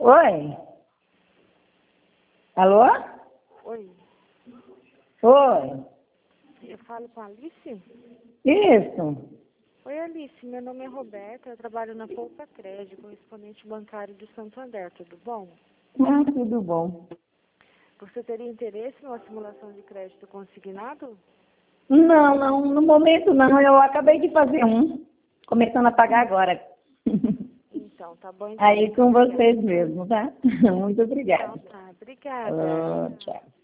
Oi? Alô? Oi, Oi? eu falo com a Alice? Isso? Oi, Alice, meu nome é Roberta, eu trabalho na Poupa Crédito, correspondente bancário de Santander, tudo bom? Ah, tudo bom. Você teria interesse numa simulação de crédito consignado? Não, no momento não. Eu acabei de fazer um. Começando a pagar agora. Então, tá bom então. Aí com Obrigada. vocês mesmo, tá? Muito Então obrigada. tá, obrigada. Oh, tchau.